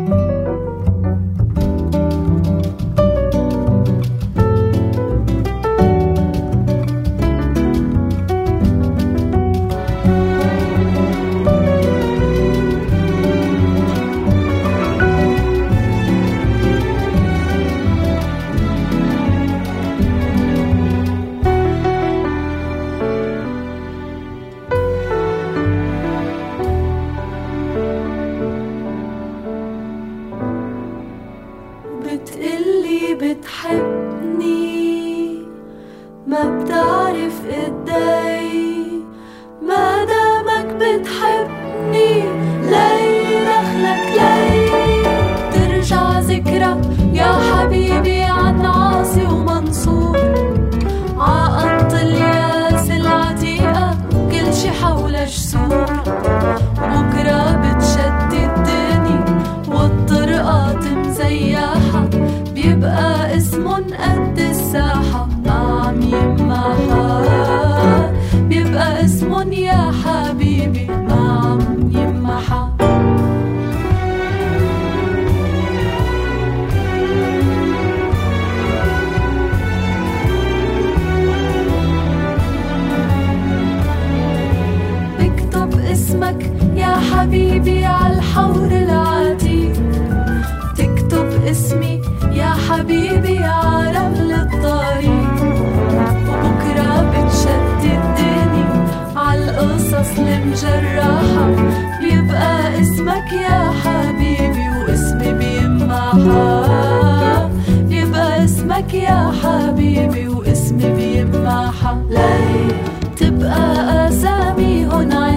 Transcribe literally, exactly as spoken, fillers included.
بتقلي بتحبني ما بتعرف قدي، ما دامك بتحبني لي دخلك لي ترجع ذكرى يا حبيبي عن عاصي ومنصور، عقد الياس العتيقة كل شي حولها جسور، بكرة بتشتتني والطرقات مزياحة بيبقى اسمن قد الساحة ما عم يمحى، بيبقى اسمن يا حبيبي ما عم يمحى. بكتب اسمك يا حبيبي عالحور العتيق، تكتب اسمي يا حبيبي عرمل الطريق، وبكرة بتشتتني عالقصص المجرحة بيبقى اسمك يا حبيبي واسمي بيمحى، بيبقى اسمك يا حبيبي واسمي بيمحى، لي تبقى أسامي هون